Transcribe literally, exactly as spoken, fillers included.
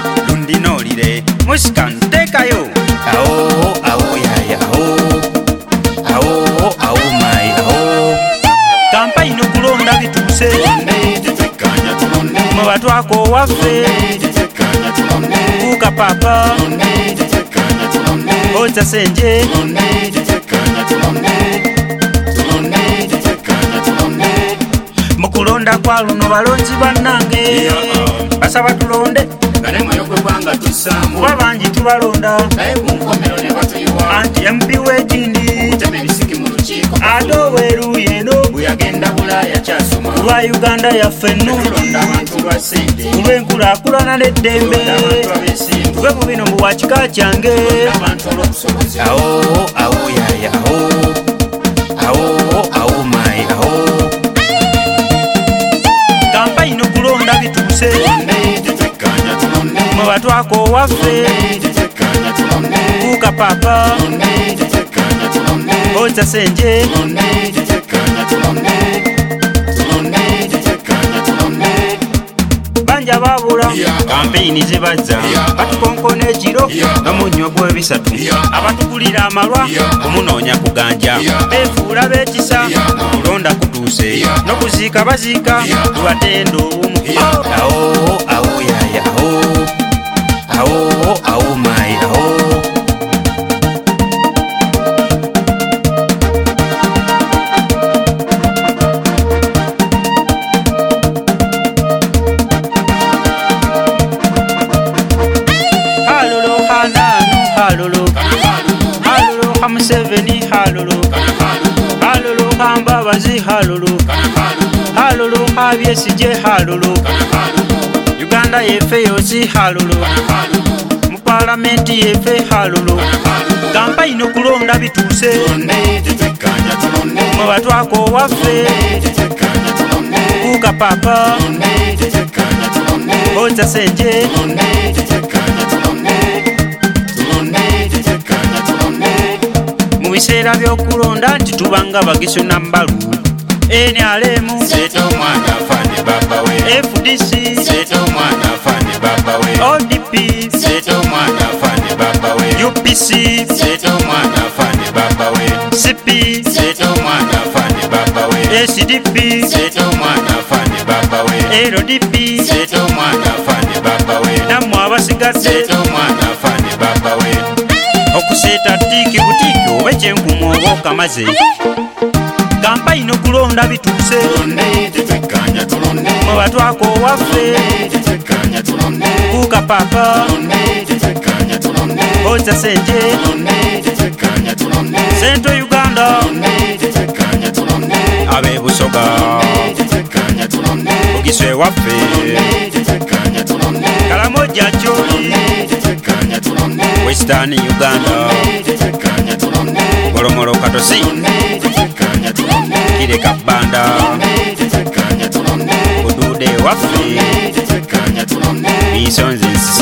lundinolire musikantekayo awo awo yaya awo awo awo mai awo kampayini okulonda bituuse mu batwako waffe kuka papa oza senje mukulonda kwa luno balonzi bannange basaba tulonde kuba bangi tubalonda anti empi wekindi ate oweeruye eno lwa uganda yaffe ennungi olw'enkulaakulana n'eddembe tube mu bino mu bwakika kyange awo awo yaya awo awo awo mai awo kampayini okulonda bituuse mu batwako waffe kuka papa oza senje banja babula kampeyini zebazza batukonkona ekiro n'omunnyo gw'ebisatu abatukulira amalwa omunoonya kuganja beefuula beekisa okulonda kutuuse n'okuziika baziika tubatenda obumu awo awo yaya awo awo awo mai awo halolo halolo hamuseveni halolo halolo hambabazi halolo halolo habyesije halolo uganda yefe yosi halolo mu palamenti yefe halolo kampayini okulonda bituuse mu batwako waffe kuka papa oza senje mu biseera by'okulonda nti tubanga bagiso nambalu N R M F D C O D P U P C C P S D P L D P nammwe abasigadde okuseeta tiki butiki oba ekyenkumu oba okamaze kampayini okulonda bituuse mu batwako waffe kuka papa oza senje Central Uganda abe Busoga Bugiswe waffe Karamoja Choli Western Uganda Moromoro Katosi Kire Kabanda Budude waffe Bisonzi